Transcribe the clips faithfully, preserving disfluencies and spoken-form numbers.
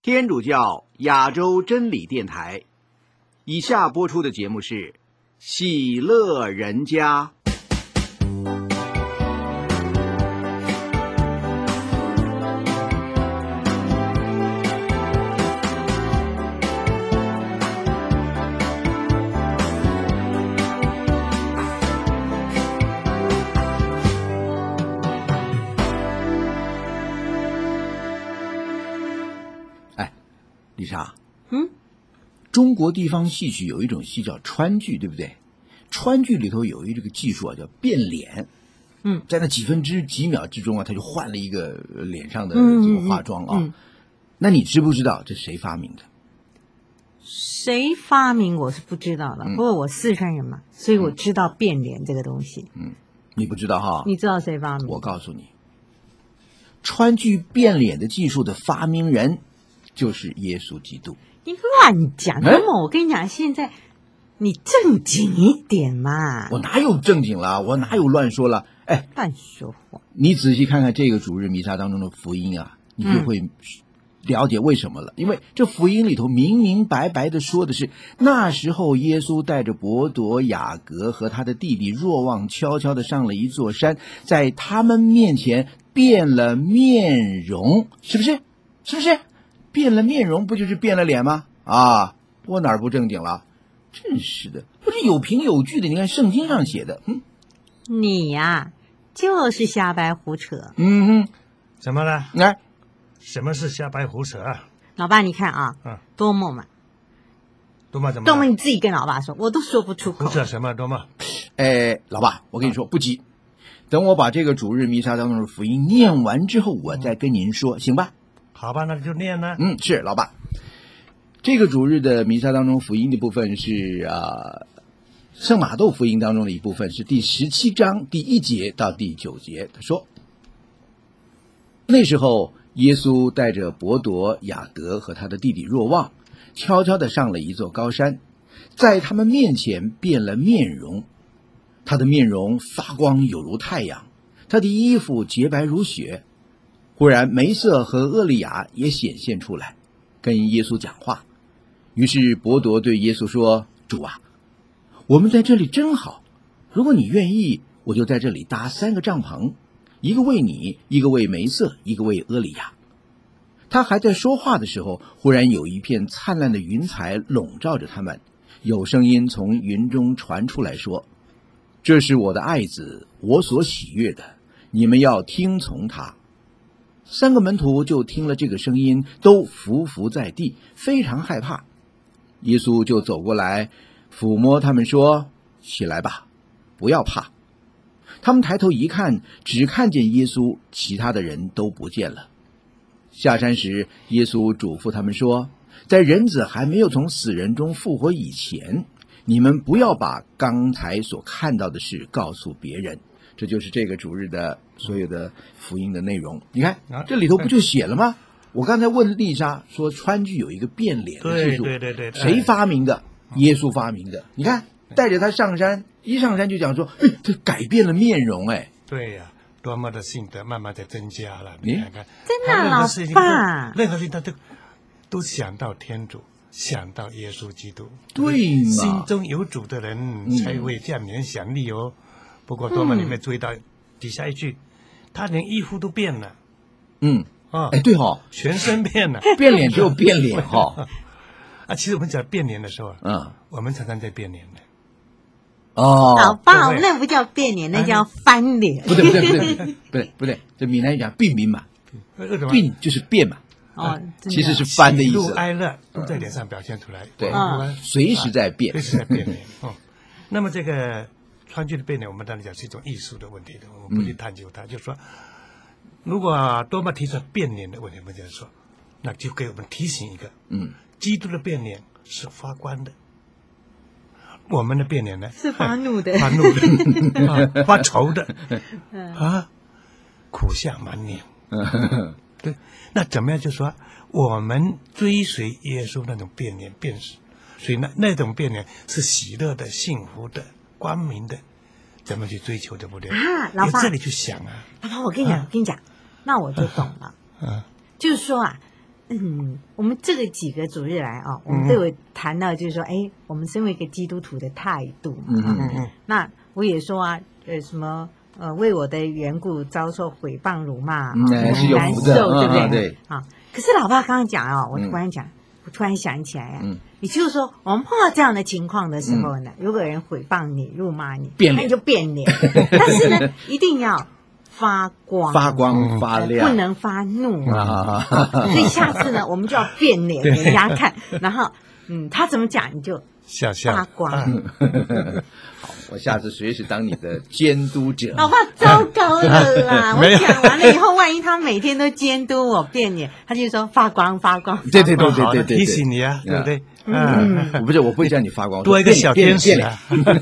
天主教亚洲真理电台。以下播出的节目是喜乐人家。 丽莎， 嗯， 中国地方戏曲有一种戏叫川剧，对不对？川剧里头有一这个技术啊，叫变脸。 嗯， 在那几分之几秒之中啊，他就换了一个脸上的这个化妆啊。 嗯嗯嗯、 那你知不知道这谁发明的？ 谁发明我是不知道的， 嗯、 不过我四川人嘛，所以我知道变脸这个东西。 嗯，你不知道哈？ 你知道谁发明？ 我告诉你，川剧变脸的技术的发明人就是耶稣基督。 你乱讲，那么我跟你讲，现在你正经一点嘛。 我哪有正经了？我哪有乱说了？哎， 乱说话！ 你仔细看看这个主日弥撒当中的福音啊，你就会了解为什么了。嗯、因为这福音里头明明白白的说的是，那时候耶稣带着伯多、雅各和他的弟弟若望，悄悄的上了一座山，在他们面前变了面容，是不是？是不是？变了面容不就是变了脸吗？啊，我哪儿不正经了？真是的，不是有凭有据的。你看圣经上写的，嗯， 你呀、啊、就是瞎掰胡扯。 嗯哼， 怎么了？ 来， 什么是瞎掰胡扯啊？ 老爸，你看啊， 嗯， 多么嘛， 多么怎么？ 多么你自己跟老爸说，我都说不出口。 胡扯什么？多么？ 哎，老爸，我跟你说，不急，等我把这个主日弥撒当中的福音念完之后，我再跟您说，行吧？ 好吧，那就念了。 嗯，是老爸。这个主日的弥撒当中福音的部分是啊，圣马窦福音当中的一部分，是第十七章第一节到第九节。他说，那时候耶稣带着伯多、雅各和他的弟弟若望，悄悄地上了一座高山，在他们面前变了面容，他的面容发光有如太阳，他的衣服洁白如雪。忽然梅瑟和厄利亚也显现出来，跟耶稣讲话。于是伯多对耶稣说，主啊，我们在这里真好，如果你愿意，我就在这里搭三个帐篷，一个为你，一个为梅瑟，一个为厄利亚。他还在说话的时候，忽然有一片灿烂的云彩笼罩着他们，有声音从云中传出来说，这是我的爱子，我所喜悦的，你们要听从他。三个门徒就听了这个声音，都伏伏在地，非常害怕。耶稣就走过来，抚摸他们说，起来吧，不要怕。他们抬头一看，只看见耶稣，其他的人都不见了。下山时，耶稣嘱咐他们说，在人子还没有从死人中复活以前，你们不要把刚才所看到的事告诉别人。这就是这个主日的所有的福音的内容。你看这里头不就写了吗？我刚才问丽莎说，川剧有一个变脸的技术， 对对对对， 谁发明的？耶稣发明的。你看带着他上山，一上山就讲说，哎，这改变了面容。哎， 对呀、啊，多么的信德慢慢的增加了。你看看， 真的老爸， 任何事情他都都想到天主，想到耶稣基督。 对嘛， 心中有主的人才会这样联想力哦。嗯，不过多么你没注意到底下一句，他连衣服都变了。 嗯， 啊， 哎，对哈， 全身变了， 变脸只有变脸哈。 啊，其实我们讲变脸的时候， 嗯， 我们常常在变脸的。 哦， 老爸，那不叫变脸，那叫翻脸。 不对不对不对不对不对，这闽南语讲变名嘛，变就是变嘛。 哦， 其实是翻的意思。 喜怒哀乐都在脸上表现出来， 对，随时在变， 随时在变脸。哦，那么这个川剧的变脸，我们当然讲是一种艺术的问题的，我们不去探究它。嗯、就是说，如果多么提出变脸的问题，我们就说，那就给我们提醒一个， 嗯， 基督的变脸是发光的，我们的变脸呢是发怒的， 发怒的，啊、发愁的，啊，苦相满脸。对，那怎么样？就说我们追随耶稣那种变脸变死，所以那那种变脸是喜乐的、幸福的、光明的，怎么去追求，对不对？ 啊，老爸， 这里去想啊。 老爸，我跟你讲，啊、我跟你讲，那我就懂了。 嗯、啊， 就是说啊， 嗯，我们这个几个主日来啊，我们都有谈到，就是说，哎，我们身为一个基督徒的态度嘛。 嗯嗯嗯，那我也说啊，呃，什么呃，为我的缘故遭受诽谤辱骂， 嗯啊是有难福的受，对不嗯对？ 对啊，可是老爸刚刚讲啊，我突然讲，我突然想起来啊， 嗯也就是说，我们碰到这样的情况的时候呢，如果有人诽谤你、辱骂你， 变脸那你就变脸，但是呢，一定要发光， 发光发呃亮， 不能发怒啊所以下次呢，我们就要变脸给人家看，然后，嗯，他怎么讲你就笑笑发光。 啊好，我下次随时当你的监督者。 老爸，糟糕了啦！我没有讲完了以后，万一他每天都监督我变脸，他就说发光发光。 对对对好的对对对， 提醒你啊，对不对？ 嗯啊， 我不是，我不会叫你发光， 多一个小天使啊。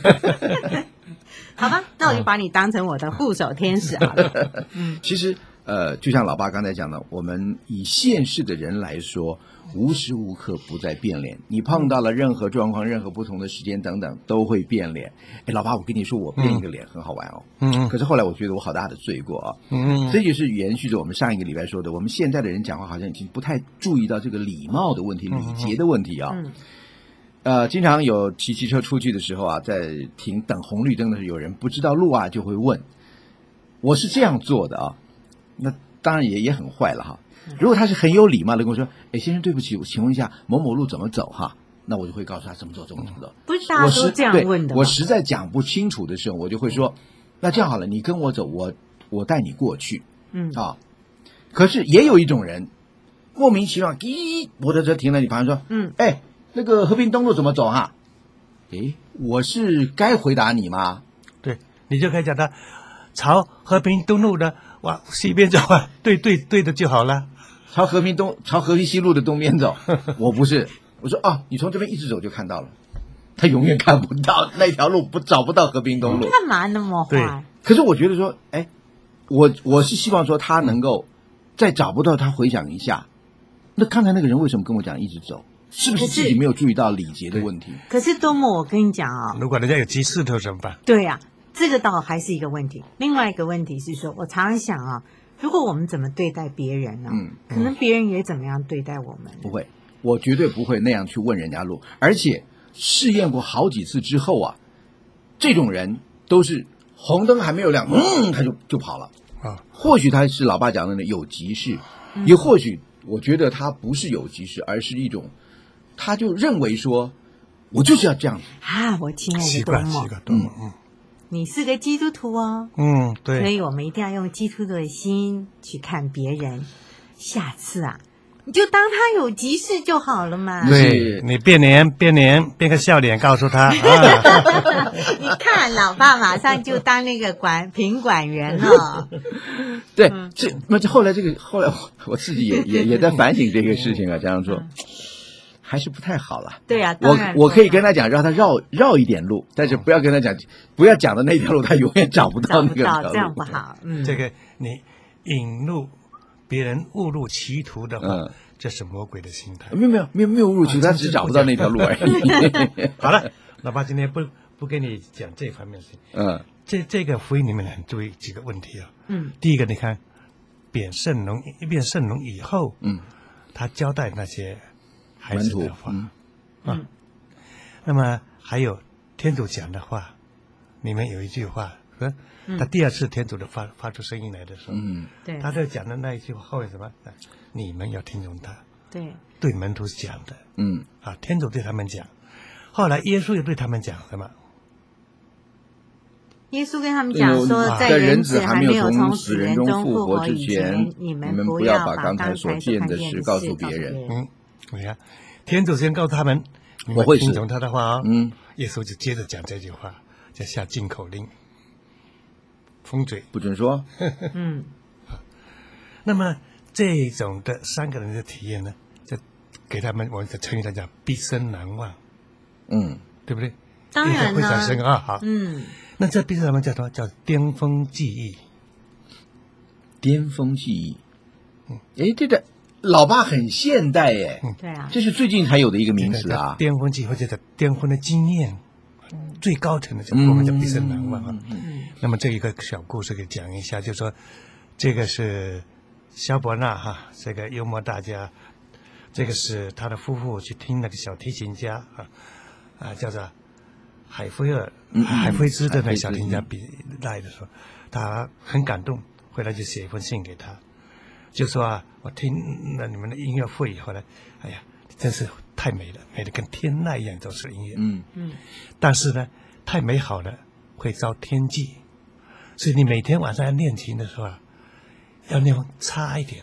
好吧，那我就把你当成我的护手天使好了。 其实，呃，就像老爸刚才讲的，我们以现世的人来说，无时无刻不在变脸。你碰到了任何状况、任何不同的时间等等，都会变脸。哎，老爸，我跟你说，我变一个脸很好玩哦。 嗯可是后来我觉得我好大的罪过啊。 嗯这就是延续着我们上一个礼拜说的，我们现在的人讲话好像已经不太注意到这个礼貌的问题、礼节的问题啊。 嗯呃，经常有骑机车出去的时候啊，在停等红绿灯的时候，有人不知道路啊，就会问。我是这样做的啊，那当然也也很坏了哈。如果他是很有礼貌的跟我说：“哎，先生，对不起，我请问一下某某路怎么走哈？”那我就会告诉他怎么走，怎么怎么走。 不是大家都这样问的吗？ 我实在讲不清楚的时候，我就会说：“那这样好了，你跟我走，我我带你过去。” 嗯啊，可是也有一种人莫名其妙，咦，摩托车停在你旁边说：“ 嗯， 哎，那个和平东路怎么走哈？”哎，我是该回答你吗？ 对，你就可以讲他朝和平东路的往西边走啊，对对对的就好了。 朝和平东，朝和平西路的东边走。我不是，我说啊，你从这边一直走就看到了。他永远看不到那条路，不找不到和平东路。 干嘛那么对坏？ 可是我觉得说，哎，我我是希望说他能够再找不到他回想一下，那刚才那个人为什么跟我讲一直走？是不是自己没有注意到礼节的问题？ 可是多么，我跟你讲啊、 如果人家有急事头怎么办？ 对呀、这个倒还是一个问题。另外一个问题是说，我常常想啊，如果我们怎么对待别人呢、 嗯可能别人也怎么样对待我们。 不会，我绝对不会那样去问人家路，而且试验过好几次之后啊，这种人都是红灯还没有亮，嗯，他就就跑了。 啊， 或许他是老爸讲的那有急事，也或许我觉得他不是有急事，而是一种，他就认为说，我就是要这样子。 啊，我亲爱习的多么惯习，惯多么嗯你是个基督徒哦， 嗯所对， 以我们一定要用基督徒的心去看别人。下次啊，你就当他有急事就好了嘛。 对你变脸变脸变个笑脸告诉他啊， 你看，老爸马上就当那个管品管员了。 对，这那这后来这个后来我我自己也也也在反省这个事情啊，这样说还是不太好了。 对呀、当我然我可以跟他讲，让他绕绕一点路，但是不要跟他讲，不要讲的那条路，他永远找不到找不那个条路。 到，这样不好。嗯， 这个你引入别人误入歧途的话， 嗯这是魔鬼的心态。 没有没有没有没有误入歧途，他只是找不到那条路而已。 好了，老爸今天不不跟你讲这方面的事情， 嗯这这个福音里面很注意几个问题啊。 嗯， 第一个，你看变圣容一变圣容以后， 嗯， 他交代那些孩门徒子的话， 嗯啊，那么还有天主讲的话，里面有一句话，说他第二次天主的发发出声音来的时候， 嗯对他在讲的那一句话后面什么？你们要听从他， 对， 对门徒讲的嗯啊，天主对他们讲，后来耶稣又对他们讲什么？ 耶稣跟他们讲说， 啊在人子还还没有从从死人中复活以前，你们们不要把刚才所见的事告诉别人。 嗯，你看，天主先告诉他们，你我会是们听从他的话哦。 嗯， 耶稣就接着讲这句话，就下禁口令，封嘴。 不准说。 嗯， 那么这种的三个人的体验呢，就给他们我们的成语来讲，毕生难忘， 嗯对不对？ 当然印象非常呢深啊。好， 嗯， 那这毕生难忘叫什么？叫巅峰记忆。 巅峰记忆。哎，这个老爸很现代耶， 对啊， 这是最近才有的一个名词这个叫啊。 巅峰记忆或者叫巅峰的经验，最高层的叫我们叫毕生难忘啊。 嗯那么这一个小故事给讲一下，就是说这个是萧伯纳哈，这个幽默大家这个是他的夫妇去听那个小提琴家啊啊叫做海菲尔、嗯、海菲兹的那个小提琴家比来的时候，他很感动，回来就写一封信给他，就说啊，我听了你们的音乐会以后呢，哎呀，真是太美了，美得跟天籁一样，都是音乐。嗯嗯。但是呢，太美好了会遭天忌，所以你每天晚上要练琴的时候啊，要练差一点。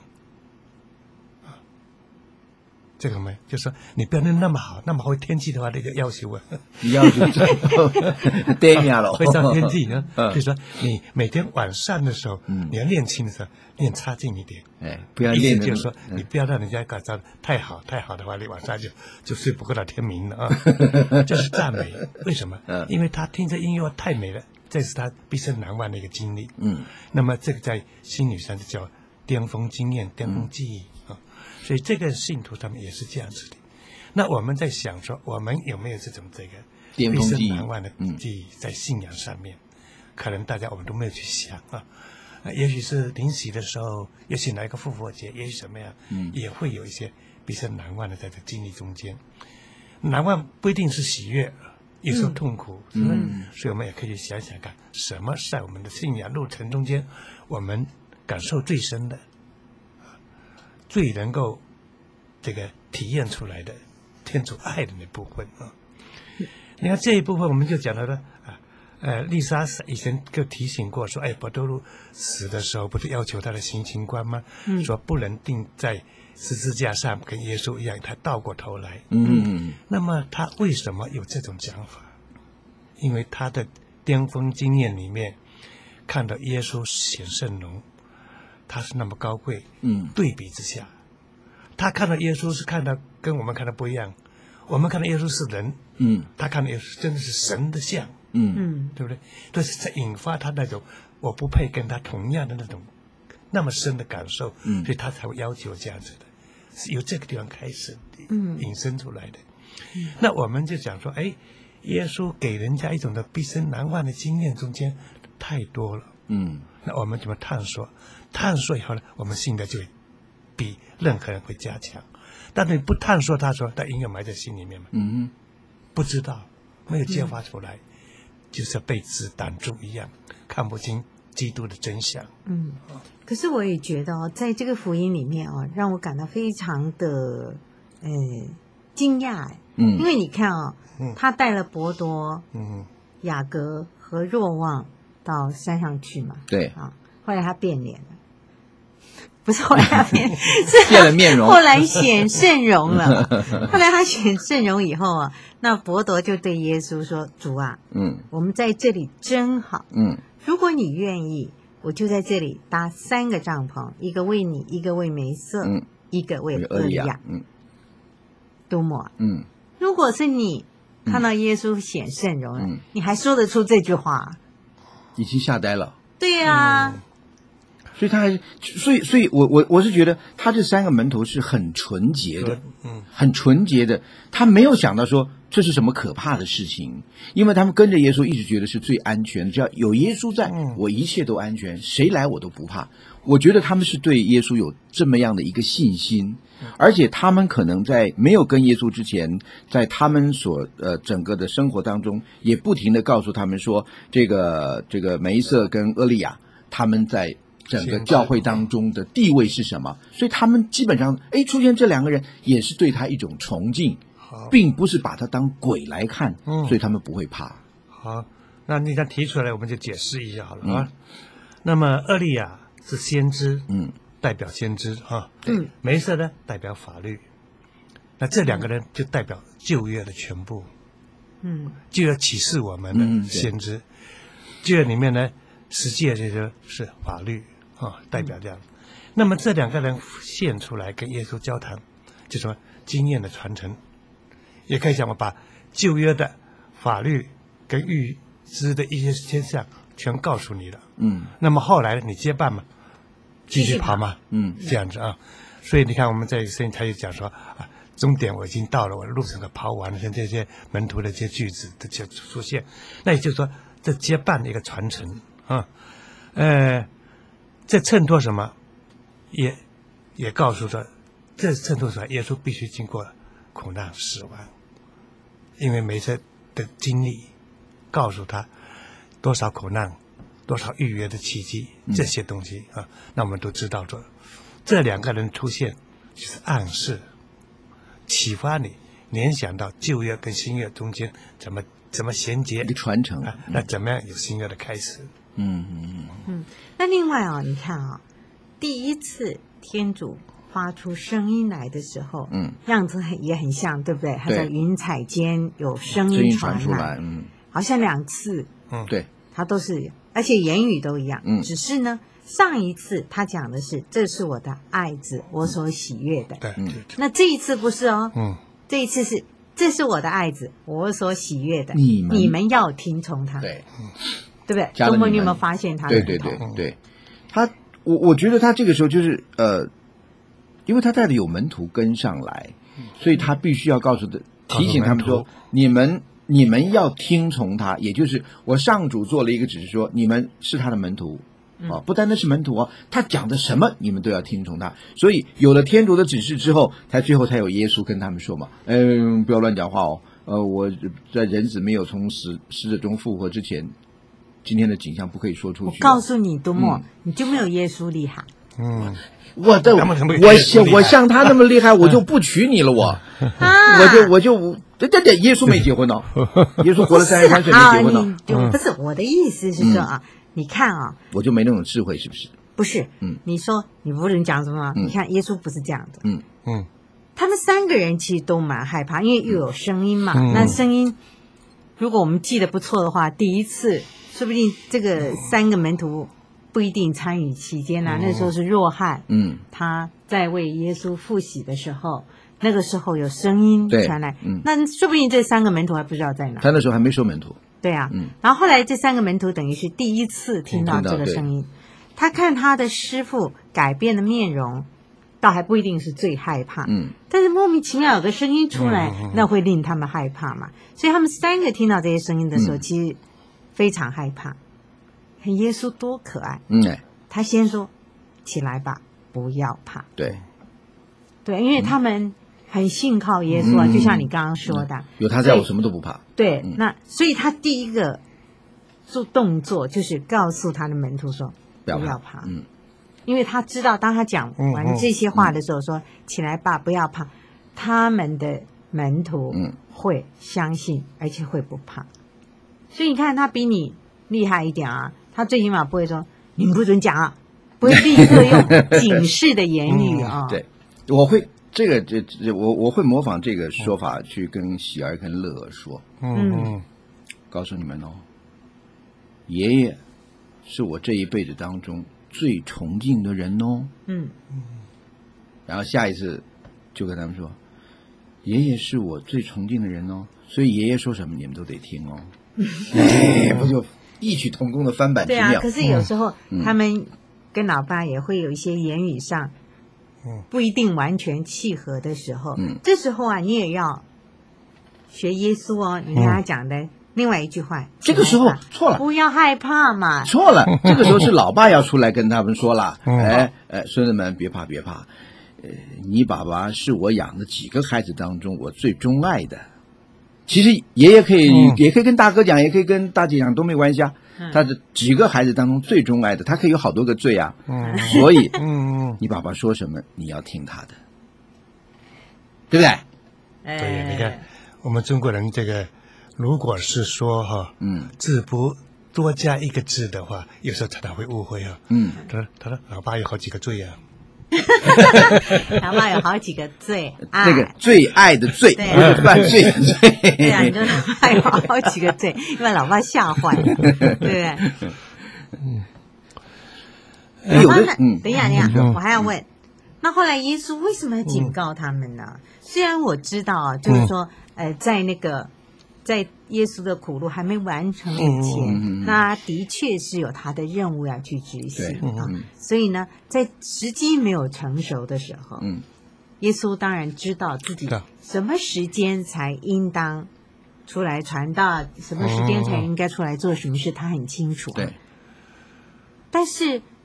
这个没，就是说你不要练那么好，那么会天气的话，那个要求啊， 要求对呀了， 会遭天气啊。所以说你每天晚上的时候，嗯，你要练琴的时候，练差劲一点， 哎，不要练， 就是说你不要让人家感到太好，太好的话，你晚上就就睡不够到天明了啊。这是赞美，为什么？因为他听着音乐太美了，这是他毕生难忘的一个经历。嗯，那么这个在心理上就叫巅峰经验、巅峰记忆。所以这个信徒他们也是这样子的。那我们在想说，我们有没有这种这个毕生难忘的记忆在信仰上面？嗯、可能大家我们都没有去想啊。也许是临洗的时候，也许哪一个复活节，也许什么样，嗯，也会有一些毕生难忘的在这经历中间。难忘不一定是喜悦，有时候痛苦，嗯，是吧？嗯，所以我们也可以去想想看，什么在我们的信仰路程中间，我们感受最深的。最能够这个体验出来的天主爱的那部分啊，你看这一部分我们就讲到了啊，呃，丽莎以前就提醒过说，哎，伯多禄死的时候不是要求他的行刑官吗？嗯，说不能钉在十字架上，跟耶稣一样，他倒过头来。嗯，那么他为什么有这种讲法？因为他的巅峰经验里面看到耶稣显圣容。他是那么高贵，嗯，对比之下，他看到耶稣是看到跟我们看的不一样，我们看到耶稣是人，嗯，他看到耶稣真的是神的像，嗯嗯，对不对？这是在引发他那种我不配跟他同样的那种那么深的感受，嗯，所以他才会要求这样子的，是由这个地方开始，嗯，引申出来的。嗯，那我们就讲说，哎，耶稣给人家一种的毕生难忘的经验中间太多了，嗯，那我们怎么探索？探索以后呢，我们信的就比任何人会加强。但是你不探索，他说他应该埋在心里面嘛，嗯，不知道，没有揭发出来，嗯、就是被子挡住一样，看不清基督的真相。嗯， 可是我也觉得哦，在这个福音里面哦，让我感到非常的呃惊讶，嗯，因为你看哦，嗯、他带了伯多、嗯、雅各和若望到山上去嘛， 对啊，后来他变脸了。不是后来他变变了面容， 后来显圣容了。后来他显圣容以后啊，那伯多就对耶稣说：“主啊，嗯，我们在这里真好，嗯，如果你愿意，我就在这里搭三个帐篷，一个为你，一个为梅瑟，嗯，一个为厄利亚，嗯，多么，嗯，如果是你看到耶稣显圣容了，嗯，你还说得出这句话？ 已经吓呆了。 对啊。嗯” 所以他还，所以所以我我我是觉得他这三个门徒是很纯洁的，嗯，很纯洁的，他没有想到说这是什么可怕的事情，因为他们跟着耶稣一直觉得是最安全的，只要有耶稣在，我一切都安全，谁来我都不怕。我觉得他们是对耶稣有这么样的一个信心，而且他们可能在没有跟耶稣之前，在他们所呃整个的生活当中，也不停的告诉他们说，这个这个梅瑟跟厄利亚他们在整个教会当中的地位是什么？所以他们基本上，哎，出现这两个人也是对他一种崇敬，并不是把他当鬼来看，嗯，所以他们不会怕。 好，那你刚提出来，我们就解释一下好了啊。嗯、那么厄利亚是先知，嗯，代表先知哈，嗯，梅瑟呢代表法律，那这两个人就代表旧约的全部，嗯，就要启示我们的先知，嗯、旧约里面呢，实际这些是法律。啊，代表这样，嗯、那么这两个人现出来跟耶稣交谈，就说经验的传承，也可以讲我把旧约的法律跟预知的一些现象全告诉你了。嗯，那么后来你接办嘛，继续跑嘛，嗯，这样子啊。所以你看我们在圣经他就讲说啊，终点我已经到了，我的路程都跑完了，像这些门徒的这些句子的就出现，那也就是说这接办的一个传承啊，呃。这衬托什么？也也告诉说， 这衬托出来，耶稣必须经过苦难死亡，因为每次的经历告诉他多少苦难，多少预约的奇迹，这些东西啊，那我们都知道了。这两个人出现，就是暗示、启发你联想到旧约跟新约中间怎么怎么衔接， 一个传承啊，那怎么样有新约的开始？ 嗯嗯嗯嗯。那另外啊、哦，你看啊、哦，第一次天主发出声音来的时候，嗯，样子很也很像，对不对？他在云彩间有声音传 来, 传出来，嗯， 好像两次， 嗯，对， 他都是，而且言语都一样， 嗯， 只是呢，上一次他讲的是这是我的爱子，我所喜悦的， 对，嗯， 那这一次不是哦， 嗯， 这一次是这是我的爱子，我所喜悦的， 你们你们要听从他， 对， 对不对？ 周末你有没有发现他？ 对对对对，他我我觉得他这个时候就是呃。因为他带着有门徒跟上来，所以他必须要告诉的提醒他们说，你们你们要听从他，也就是我上主做了一个指示说，你们是他的门徒啊，不单单是门徒啊，他讲的什么你们都要听从他。所以有了天主的指示之后，才最后才有耶稣跟他们说嘛，嗯，不要乱讲话哦，呃，我在人子没有从死死者中复活之前，今天的景象不可以说出去。 我告诉你，多么、嗯、你就没有耶稣厉害。 嗯。 我的我像我像他那么厉害，我就不娶你了，我，啊、我就我就这这这耶稣没结婚呢，耶稣活了三十三岁没结婚呢， 就不是我的意思是说啊，嗯、你看啊， 我就没那种智慧，是不是？ 不是，嗯，你说你无人讲什么？嗯、你看耶稣不是这样的， 嗯嗯， 他们三个人其实都蛮害怕，因为又有声音嘛，嗯、那声音如果我们记得不错的话，第一次说不定这个三个门徒。不一定参与期间啊，那时候是若翰，嗯，他在为耶稣复洗的时候，那个时候有声音传来，嗯，那说不定这三个门徒还不知道在哪。 他那时候还没收门徒。 对啊，嗯，然后后来这三个门徒等于是第一次听到这个声音，他看他的师父改变的面容，倒还不一定是最害怕，嗯，但是莫名其妙有个声音出来，嗯、那会令他们害怕嘛，所以他们三个听到这些声音的时候，嗯、其实非常害怕。耶稣多可爱！嗯，他先说：“起来吧，不要怕。” 对， 对，因为他们很信靠耶稣啊，嗯、就像你刚刚说的， 嗯、有他在我什么都不怕。 对，嗯、那所以他第一个做动作就是告诉他的门徒说：“不要怕。要怕”嗯，因为他知道，当他讲完这些话的时候，说：“嗯、起来吧，不要怕。”他们的门徒嗯会相信，而且会不怕。所以你看，他比你厉害一点啊。他最起码不会说你们不准讲啊，不会立刻用警示的言语啊。 嗯、对，我会这个这这我我会模仿这个说法去跟喜儿跟乐儿说。嗯嗯，告诉你们哦，爷爷是我这一辈子当中最崇敬的人哦。嗯嗯，然后下一次就跟他们说，爷爷是我最崇敬的人哦，所以爷爷说什么你们都得听哦。哎，不就异曲同工的翻版之妙。 对啊，可是有时候、嗯、他们跟老爸也会有一些言语上不一定完全契合的时候，嗯、这时候啊，你也要学耶稣哦。你跟他讲的另外一句话，嗯、 这个时候错了， 不要害怕嘛。 错了，这个时候是老爸要出来跟他们说了，哎哎，孙子们别怕别怕，呃，你爸爸是我养的几个孩子当中我最钟爱的。其实爷爷可以、嗯、也可以跟大哥讲，也可以跟大姐讲，都没关系啊。嗯、他的几个孩子当中最钟爱的，他可以有好多个罪啊。嗯、所以，嗯，你爸爸说什么，你要听他的，对不对？ 对，你看我们中国人这个，如果是说哈，嗯，字不多加一个字的话，有时候常常会误会啊。嗯，他说他说老爸有好几个罪啊。 老爸有好几个罪，啊、 那个最爱的罪，不是犯罪的罪。 对啊，你说老爸有好几个罪，因为老爸吓坏了，对不对？嗯。有的，嗯，等一下，等一下，嗯、我还要问，嗯、那后来耶稣为什么要警告他们呢？嗯、虽然我知道啊，就是说，嗯、呃，在那个。在耶稣的苦路还没完成以前，嗯、那的确是有他的任务要去执行啊。嗯、所以呢，在时机没有成熟的时候，嗯、耶稣当然知道自己什么时间才应当出来传道，什么时间才应该出来做什么事，他很清楚。对。但是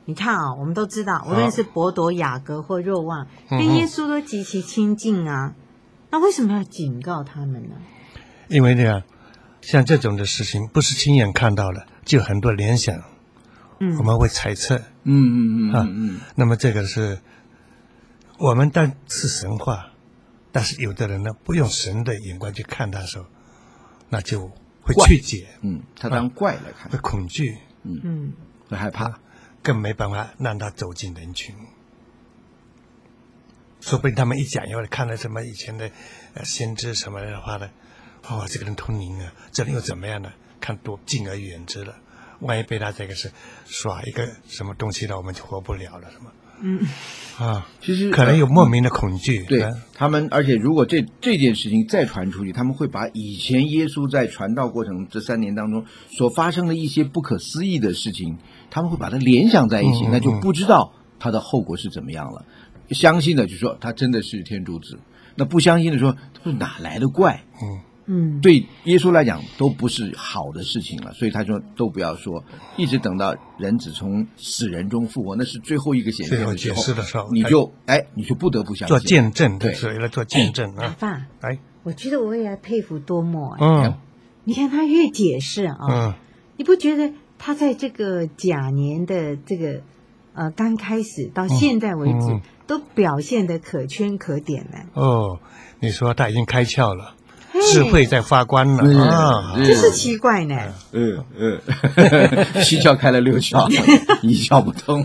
你看啊，我们都知道，无论是伯多、雅各或若望，跟耶稣都极其亲近啊。那为什么要警告他们呢？ 因为这样，像这种的事情，不是亲眼看到了，就很多联想，嗯，我们会猜测， 嗯嗯嗯啊，嗯。 那么这个是我们但是神话，但是有的人呢，不用神的眼光去看它的时候，那就会曲解， 嗯，他当怪来看， 会恐惧， 嗯嗯，会害怕。 更没办法让他走进人群，说不定他们一讲以后看了什么以前的呃先知什么的话呢，哦，这个人通灵啊，这人又怎么样呢？看多敬而远之了，万一被他这个是耍一个什么东西了，我们就活不了了，什么？嗯，啊， 其实可能有莫名的恐惧。 对、 啊、 他们，而且如果这这件事情再传出去，他们会把以前耶稣在传道过程这三年当中所发生的一些不可思议的事情，他们会把它联想在一起，嗯嗯嗯，那就不知道它的后果是怎么样了。相信的就说他真的是天主子，那不相信的说他哪来的怪？嗯。嗯，对耶稣来讲都不是好的事情了，所以他说都不要说，一直等到人子从死人中复活，那是最后一个显现的时候， 的时候你就哎，你就不得不相信做见证， 对， 是为了做见证啊。 阿爸， 哎， 我觉得我也佩服多默， 嗯， 你看他越解释啊， 嗯， 你不觉得他在这个甲年的这个呃刚开始到现在为止，嗯嗯、都表现得可圈可点呢？ 哦，你说他已经开窍了。智慧在发光了、嗯、啊！ 这是奇怪呢。 嗯嗯，七窍开了六窍，一窍不通。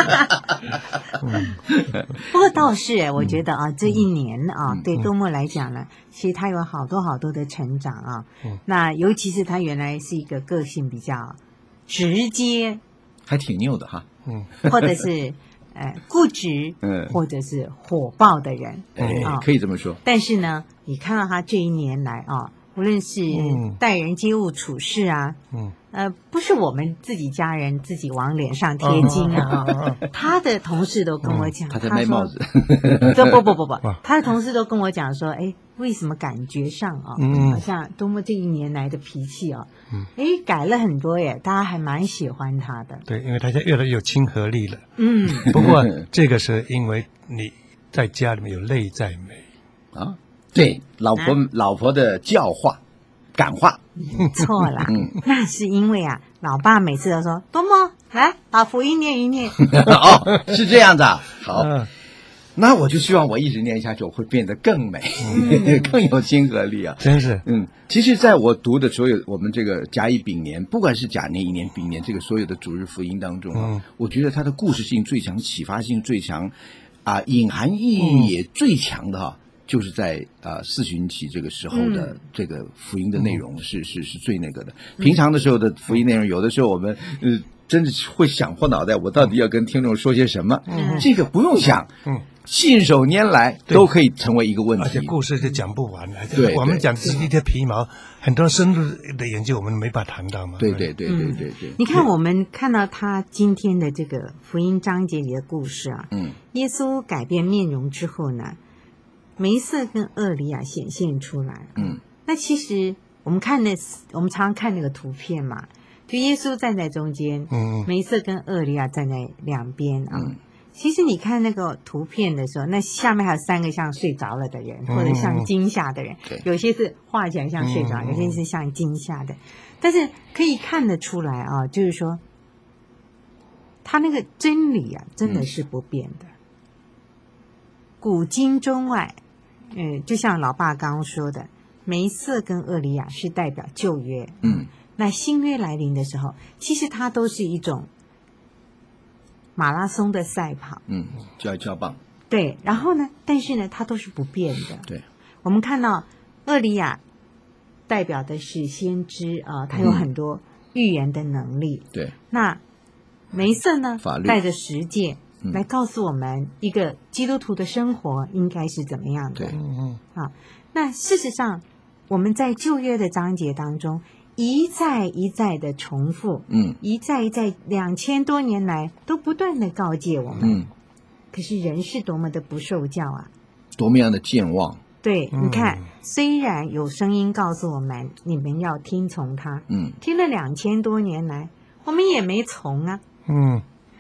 不过倒是，我觉得啊，这一年啊，对多默来讲呢，其实他有好多好多的成长啊。那尤其是他原来是一个个性比较直接， 还挺拗的哈。 嗯， 或者是。呃，固执，嗯，或者是火爆的人， 哎、嗯，可以这么说。 但是呢，你看到他这一年来啊，无论是待人接物处事啊，嗯，呃，不是我们自己家人自己往脸上贴金啊，嗯嗯、他的同事都跟我讲， 嗯、他在卖帽子， 这不不不不，他的同事都跟我讲说，哎，为什么感觉上啊，嗯、好像多么这一年来的脾气啊，嗯，哎，改了很多耶，大家还蛮喜欢他的。 对，因为他现在越来越有亲和力了。 嗯， 不过这个是因为你在家里面有内在美啊，对，老婆、啊、老婆的教化、感化。 错了，嗯，那是因为啊，老爸每次都说多默来把福音念一念。 哦，是这样子啊，好。嗯，那我就希望我一直念下去，我会变得更美，嗯、更有亲和力啊！ 真是， 嗯，其实，在我读的所有我们这个甲乙丙年，不管是甲年、乙年、丙年，这个所有的主日福音当中啊，嗯、我觉得它的故事性最强、启发性最强，啊、呃，隐含意义也最强的哈，嗯、就是在啊、呃、四旬期这个时候的这个福音的内容是、嗯、是是最那个的。平常的时候的福音内容，有的时候我们呃真的会想破脑袋，我到底要跟听众说些什么？嗯、这个不用想，嗯。信手拈来都可以成为一个问题， 而且故事就讲不完了。 对， 我们讲只是一贴皮毛，很多深入的研究我们没法谈到嘛。 对对对对对对。 你看，我们看到他今天的这个福音章节里的故事啊，嗯，耶稣改变面容之后呢，梅瑟跟厄里亚显现出来，嗯，那其实我们看的，我们常常看那个图片嘛，就耶稣站在中间，嗯，梅瑟跟厄里亚站在两边啊。嗯，其实你看那个图片的时候，那下面还有三个像睡着了的人，嗯、或者像惊吓的人，有些是画起来像睡着，嗯、有些是像惊吓的，但是可以看得出来啊，就是说，他那个真理啊，真的是不变的，嗯、古今中外，嗯，就像老爸刚刚说的，梅瑟跟厄里亚是代表旧约，嗯，那新约来临的时候，其实它都是一种马拉松的赛跑， 嗯，叫叫棒， 对，然后呢，但是呢，它都是不变的。 对， 我们看到厄里亚代表的是先知啊、呃，他有很多预言的能力。 对、嗯， 那梅瑟呢， 法律带着实践、嗯、来告诉我们一个基督徒的生活应该是怎么样的。 对，嗯嗯， 啊，那事实上我们在旧约的章节当中。一再一再的重复，嗯，一再一再两千多年来都不断的告诫我们，嗯，可是人是多么的不受教啊， 多么样的健忘。 对，嗯、你看，虽然有声音告诉我们你们要听从他，嗯，听了两千多年来，我们也没从啊， 嗯，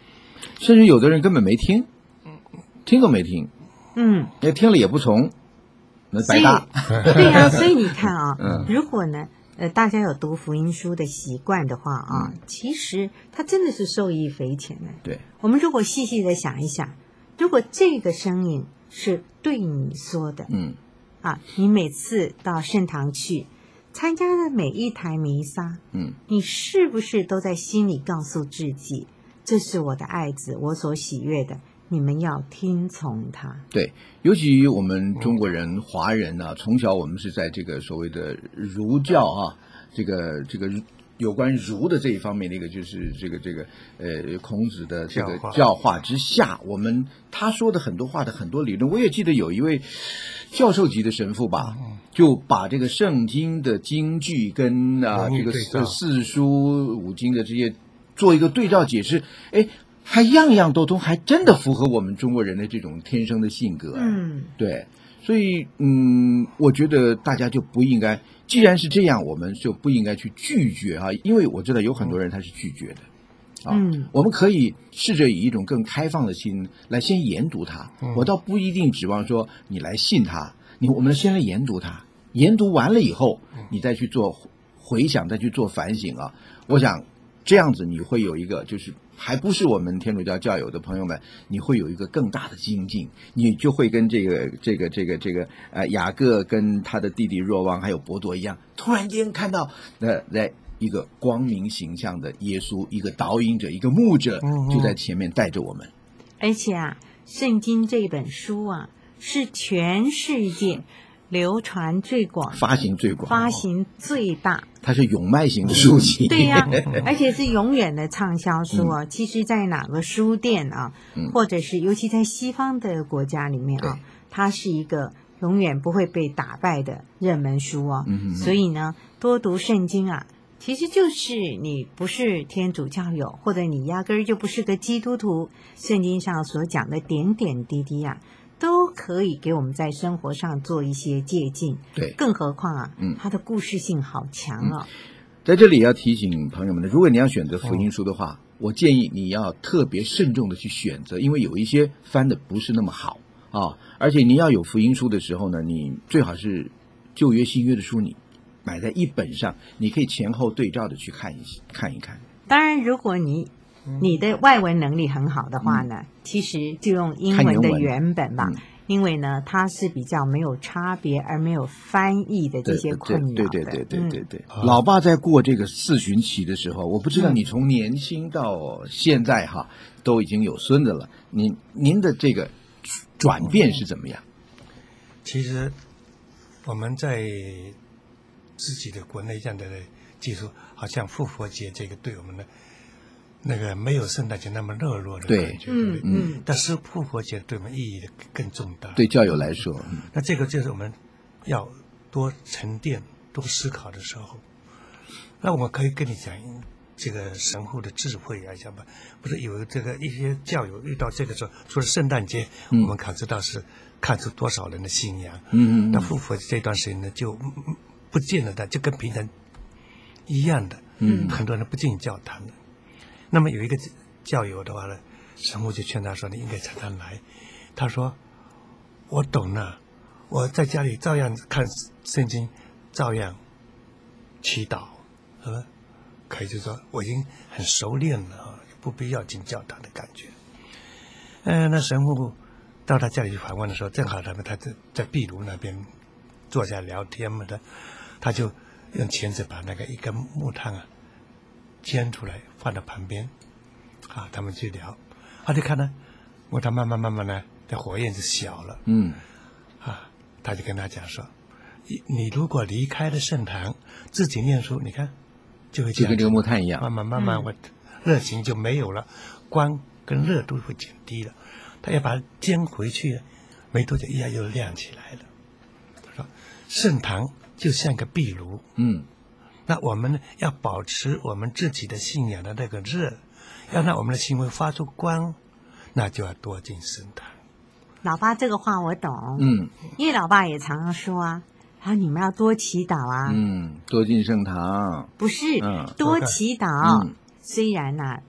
甚至有的人根本没听，听都没听， 嗯， 也听了也不从，那白搭。 对呀、啊，所以你看啊，嗯、如果呢，呃，大家有读福音书的习惯的话啊，嗯、其实它真的是受益匪浅的。 对， 我们如果细细的想一想，如果这个声音是对你说的，嗯，啊，你每次到圣堂去参加的每一台弥撒，嗯，你是不是都在心里告诉自己，这是我的爱子，我所喜悦的，你们要听从他。 对，尤其我们中国人、华人啊，从小我们是在这个所谓的儒教啊，这个这个有关儒的这一方面的一个就是这个这个呃孔子的这个教化之下，我们他说的很多话的很多理论，我也记得有一位教授级的神父吧，就把这个圣经的经句跟啊这个四书五经的这些做一个对照解释，哎。还样样都通，还真的符合我们中国人的这种天生的性格。嗯，对，所以嗯，我觉得大家就不应该，既然是这样，我们就不应该去拒绝啊，因为我知道有很多人他是拒绝的。啊，嗯，我们可以试着以一种更开放的心来先研读它。嗯、我倒不一定指望说你来信它，你我们先来研读它，研读完了以后，你再去做回想，再去做反省啊。我想这样子你会有一个就是。还不是我们天主教教友的朋友们，你会有一个更大的精进，你就会跟这个这个这个这个呃雅各跟他的弟弟若望还有伯多一样，突然间看到呃在一个光明形象的耶稣，一个导引者，一个牧者就在前面带着我们。 而且啊，圣经这本书啊是全世界流传最广、 发行最广、 发行最大。 它是永卖型的书籍， 对呀、啊，而且是永远的畅销书啊。嗯、其实，在哪个书店啊，嗯、或者是尤其在西方的国家里面啊，它是一个永远不会被打败的热门书啊。嗯、所以呢，多读圣经啊，其实就是你不是天主教友，或者你压根儿就不是个基督徒，圣经上所讲的点点滴滴啊。都可以给我们在生活上做一些借鉴， 对， 更何况啊，嗯，它的故事性好强啊、哦嗯。 在这里要提醒朋友们的，如果你要选择福音书的话，嗯、我建议你要特别慎重的去选择，因为有一些翻的不是那么好啊。而且你要有福音书的时候呢，你最好是旧约新约的书，你买在一本上，你可以前后对照的去看一看一看。 当然，如果你你的外文能力很好的话呢，嗯、其实就用英文的原本吧，嗯、因为呢它是比较没有差别而没有翻译的这些困扰的。 对对对对对对对。嗯、老爸在过这个四旬期的时候，我不知道你从年轻到现在哈，嗯、都已经有孙子了，您您的这个转变是怎么样？ 其实我们在自己的国内这样的技术，好像复活节这个对我们的。那个没有圣诞节那么热络的感觉， 嗯嗯， 但是复活节对我们意义更重大。 对教友来说， 嗯、那这个就是我们要多沉淀、多思考的时候。那我们可以跟你讲这个神父的智慧啊，想吧，不是有这个一些教友遇到这个时候，除了圣诞节，嗯、我们可知道是看出多少人的信仰。嗯嗯。那复活这段时间呢，就不见了的，就跟平常一样的。嗯，很多人不进教堂的。那么有一个教友的话呢，神父就劝他说：“你应该常常来。”他说：“我懂了，我在家里照样看圣经，照样祈祷，呃，可以就说我已经很熟练了啊，不必要进教堂的感觉。”嗯、呃，那神父到他家里去访问的时候，正好他们他在在壁炉那边坐下聊天嘛的，他就用钳子把那个一根木炭啊。煎出来放到旁边，啊，他们去聊，他就看呢，我他慢慢慢慢呢，这火焰就小了，嗯，啊，他就跟他讲说，你你如果离开了圣堂，自己念书，你看就会就跟这个木炭一样， 慢慢慢慢我热情就没有了，光跟热度会减低了，他要把它煎回去，没多久一下又亮起来了。他说，圣堂就像个壁炉，嗯。那我们呢，要保持我们自己的信仰的那个热，要让我们的行为发出光，那就要多进圣堂。 老爸这个话我懂，嗯，因为老爸也常常说啊，啊你们要多祈祷啊， 嗯，多进圣堂， 不是，嗯、多祈祷。嗯、虽然呢、啊，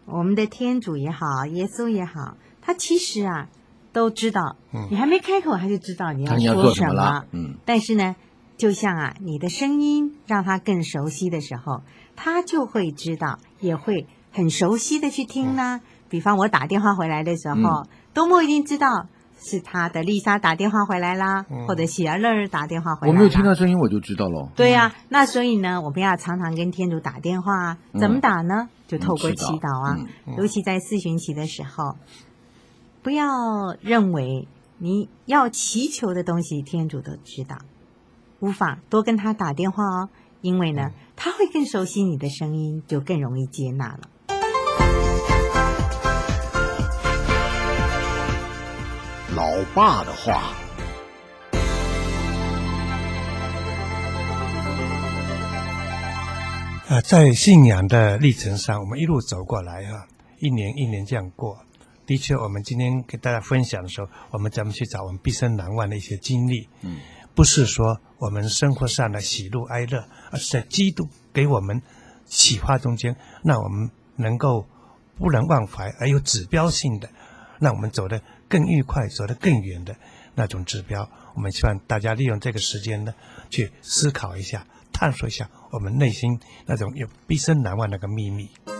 我们的天主也好，耶稣也好，他其实啊都知道，嗯、你还没开口他就知道你要说什么。 了嗯， 但是呢，就像啊你的声音让他更熟悉的时候，他就会知道，也会很熟悉的去听呢。嗯、比方我打电话回来的时候，嗯、多默一定知道是他的丽莎打电话回来啦，嗯、或者喜儿乐打电话回来啦。 我没有听到声音我就知道了。 对呀、啊，那所以呢，我们要常常跟天主打电话，怎么打呢？嗯、就透过祈祷啊，嗯、尤其在四旬期的时候，不要认为你要祈求的东西天主都知道，无妨多跟他打电话哦，因为呢，嗯、他会更熟悉你的声音，就更容易接纳了。 老爸的话， 呃，在信仰的历程上，我们一路走过来哈、啊，一年一年这样过。的确，我们今天跟大家分享的时候，我们怎么去找我们毕生难忘的一些经历？嗯，不是说我们生活上的喜怒哀乐，而是在基督给我们启发中间，让我们能够不能忘怀，而有指标性的，让我们走得更愉快，走得更远的那种指标。我们希望大家利用这个时间呢，去思考一下，探索一下我们内心那种有毕生难忘那个秘密。